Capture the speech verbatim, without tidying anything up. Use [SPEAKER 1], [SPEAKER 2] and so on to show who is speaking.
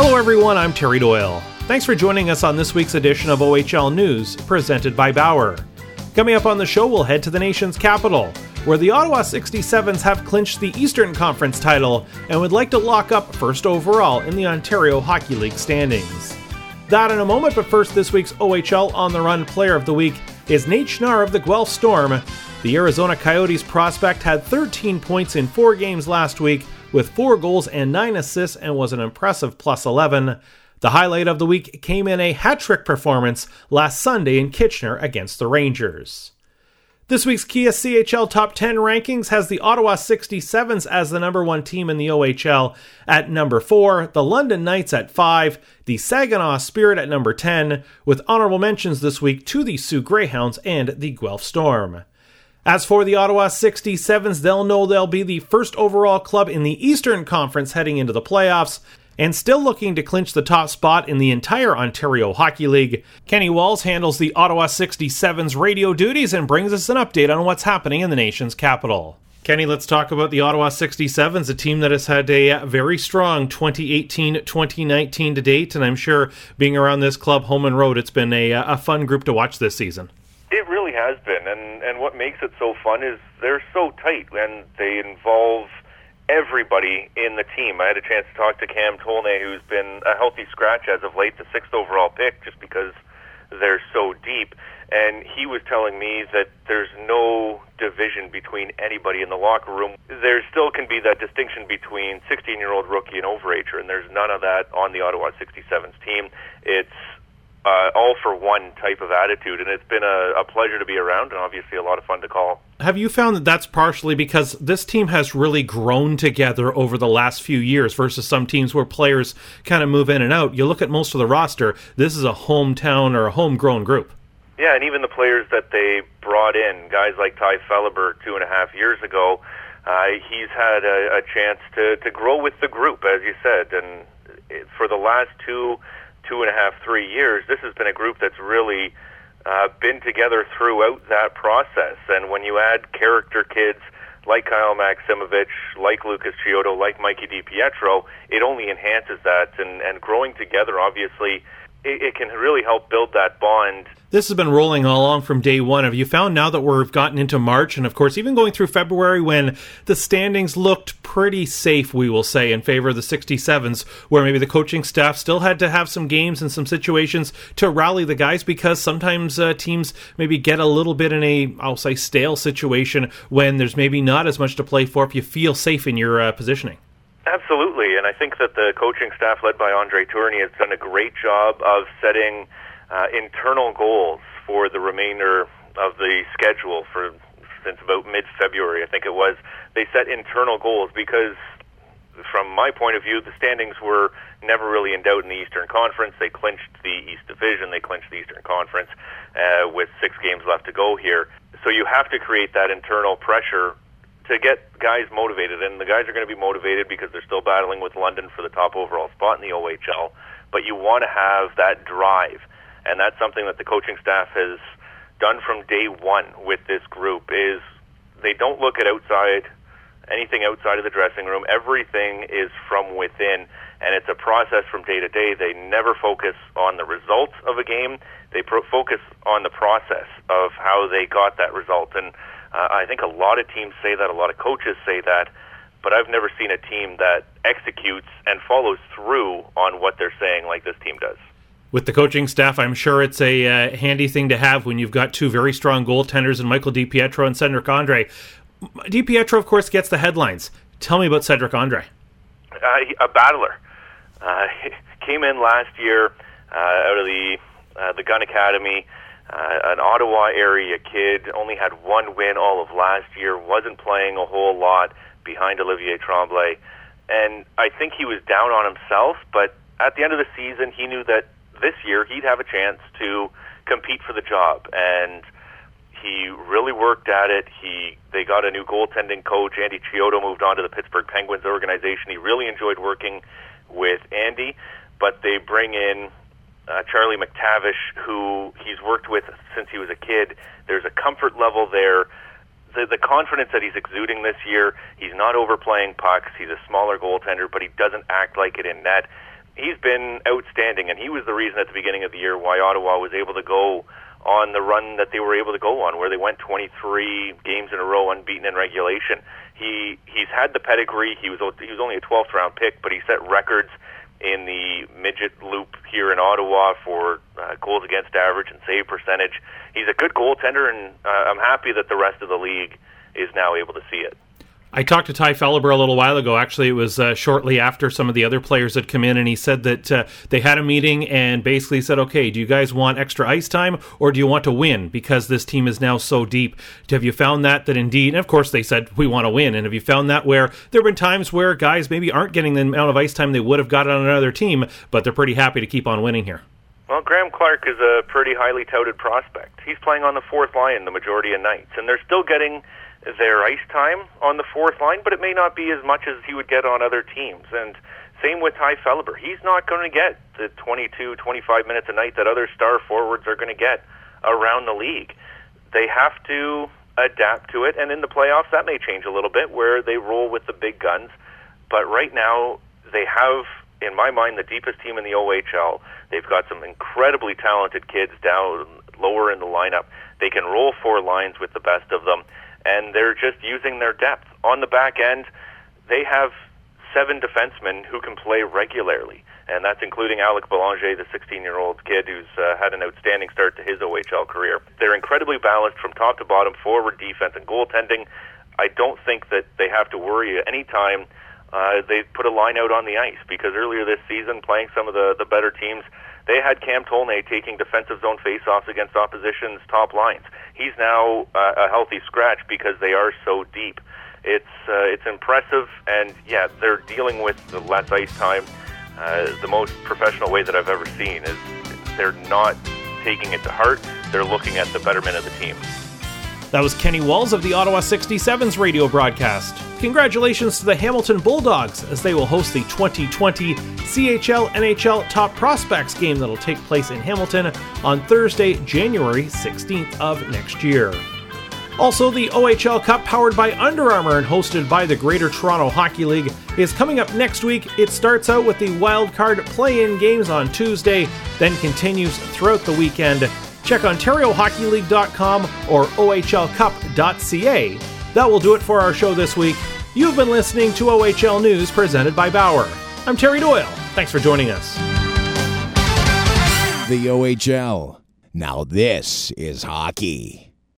[SPEAKER 1] Hello everyone, I'm Terry Doyle. Thanks for joining us on this week's edition of O H L News, presented by Bauer. Coming up on the show, we'll head to the nation's capital, where the Ottawa sixty-sevens have clinched the Eastern Conference title and would like to lock up first overall in the Ontario Hockey League standings. That in a moment, but first, this week's O H L On the Run Player of the Week is Nate Schnarr of the Guelph Storm. The Arizona Coyotes prospect had thirteen points in four games last week, with four goals and nine assists, and was an impressive plus eleven. The highlight of the week came in a hat-trick performance last Sunday in Kitchener against the Rangers. This week's Kia C H L Top ten rankings has the Ottawa sixty-sevens as the number one team in the O H L at number four, the London Knights at five, the Saginaw Spirit at number ten, with honorable mentions this week to the Sioux Greyhounds and the Guelph Storm. As for the Ottawa sixty-sevens, they'll know they'll be the first overall club in the Eastern Conference heading into the playoffs, and still looking to clinch the top spot in the entire Ontario Hockey League. Kenny Walls handles the Ottawa sixty-sevens radio duties and brings us an update on what's happening in the nation's capital. Kenny, let's talk about the Ottawa sixty-sevens, a team that has had a very strong twenty eighteen twenty nineteen to date, and I'm sure being around this club home and road, it's been a, a fun group to watch this season.
[SPEAKER 2] It really has been, and, and what makes it so fun is they're so tight, and they involve everybody in the team. I had a chance to talk to Cam Tolnay, who's been a healthy scratch as of late, the sixth overall pick, just because they're so deep. And he was telling me that there's no division between anybody in the locker room. There still can be that distinction between sixteen-year-old rookie and overager, and there's none of that on the Ottawa sixty-sevens team. It's Uh, all-for-one type of attitude, and it's been a, a pleasure to be around and obviously a lot of fun to call.
[SPEAKER 1] Have you found that that's partially because this team has really grown together over the last few years versus some teams where players kind of move in and out? You look at most of the roster, this is a hometown or a homegrown group.
[SPEAKER 2] Yeah, and even the players that they brought in, guys like Ty Felleber two and a half years ago, uh, he's had a, a chance to, to grow with the group, as you said, and it, for the last two two and a half, three years, this has been a group that's really uh, been together throughout that process. And when you add character kids like Kyle Maximovich, like Lucas Chiodo, like Mikey DiPietro, it only enhances that. And, and growing together, obviously, it, it can really help build that bond.
[SPEAKER 1] This has been rolling all along from day one. Have you found now that we've gotten into March, and of course even going through February when the standings looked pretty safe, we will say, in favor of the sixty-sevens, where maybe the coaching staff still had to have some games and some situations to rally the guys, because sometimes uh, teams maybe get a little bit in a, I'll say, stale situation when there's maybe not as much to play for if you feel safe in your uh, positioning?
[SPEAKER 2] Absolutely, and I think that the coaching staff led by Andre Tourny has done a great job of setting Uh, internal goals for the remainder of the schedule for since about mid-February, I think it was. They set internal goals because, from my point of view, the standings were never really in doubt in the Eastern Conference. They clinched the East Division, they clinched the Eastern Conference uh, with six games left to go here. So you have to create that internal pressure to get guys motivated, and the guys are going to be motivated because they're still battling with London for the top overall spot in the O H L, but you want to have that drive. And that's something that the coaching staff has done from day one with this group, is they don't look at outside, anything outside of the dressing room. Everything is from within, and it's a process from day to day. They never focus on the results of a game. They pro- focus on the process of how they got that result. And uh, I think a lot of teams say that, a lot of coaches say that, but I've never seen a team that executes and follows through on what they're saying like this team does.
[SPEAKER 1] With the coaching staff, I'm sure it's a uh, handy thing to have when you've got two very strong goaltenders in Michael DiPietro and Cedric Andre. DiPietro, of course, gets the headlines. Tell me about Cedric Andre.
[SPEAKER 2] Uh, a battler. Uh, he came in last year uh, out of the uh, the Gun Academy, uh, an Ottawa area kid, only had one win all of last year, wasn't playing a whole lot behind Olivier Tremblay. And I think he was down on himself, but at the end of the season, he knew that this year he'd have a chance to compete for the job, and he really worked at it. He they got a new goaltending coach. Andy Chiodo moved on to the Pittsburgh Penguins organization. He really enjoyed working with Andy, but they bring in uh, Charlie McTavish, who he's worked with since he was a kid. There's a comfort level there. The, the confidence that he's exuding this year, he's not overplaying pucks. He's a smaller goaltender, but he doesn't act like it in net. he's been outstanding, and he was the reason at the beginning of the year why Ottawa was able to go on the run that they were able to go on, where they went twenty-three games in a row unbeaten in regulation. He he's had the pedigree. He was he was only a twelfth round pick, but he set records in the midget loop here in Ottawa for uh, goals against average and save percentage. He's a good goaltender, and uh, I'm happy that the rest of the league is now able to see it.
[SPEAKER 1] I talked to Ty Felleber a little while ago. Actually, it was uh, shortly after some of the other players had come in, and he said that uh, they had a meeting and basically said, okay, do you guys want extra ice time, or do you want to win because this team is now so deep? Have you found that, that indeed, and of course they said, we want to win, and have you found that where there have been times where guys maybe aren't getting the amount of ice time they would have got on another team, but they're pretty happy to keep on winning here?
[SPEAKER 2] Well, Graham Clark is a pretty highly touted prospect. He's playing on the fourth line the majority of nights, and they're still getting their ice time on the fourth line, but it may not be as much as he would get on other teams. And same with Ty Felleber. He's not going to get the twenty-two, twenty-five minutes a night that other star forwards are going to get around the league. They have to adapt to it, and in the playoffs that may change a little bit where they roll with the big guns. But right now they have, in my mind, the deepest team in the O H L. They've got some incredibly talented kids down lower in the lineup. They can roll four lines with the best of them, and they're just using their depth. On the back end, they have seven defensemen who can play regularly, and that's including Alec Belanger, the sixteen-year-old kid who's uh, had an outstanding start to his O H L career. They're incredibly balanced from top to bottom, forward, defense, and goaltending. I don't think that they have to worry any time uh, they put a line out on the ice, because earlier this season, playing some of the, the better teams, they had Cam Tolnay taking defensive zone faceoffs against opposition's top lines. He's now uh, a healthy scratch because they are so deep. It's uh, it's impressive, and yeah, they're dealing with the less ice time uh, the most professional way that I've ever seen. Is they're not taking it to heart. They're looking at the betterment of the team.
[SPEAKER 1] That was Kenny Walls of the Ottawa sixty-sevens radio broadcast. Congratulations to the Hamilton Bulldogs as they will host the twenty twenty C H L N H L Top Prospects game that will take place in Hamilton on Thursday, January sixteenth of next year. Also, the O H L Cup, powered by Under Armour and hosted by the Greater Toronto Hockey League, is coming up next week. It starts out with the wild card play-in games on Tuesday, then continues throughout the weekend. Check Ontario Hockey League dot com or O H L cup dot c a. That will do it for our show this week. You've been listening to O H L News presented by Bauer. I'm Terry Doyle. Thanks for joining us.
[SPEAKER 3] The O H L. Now this is hockey.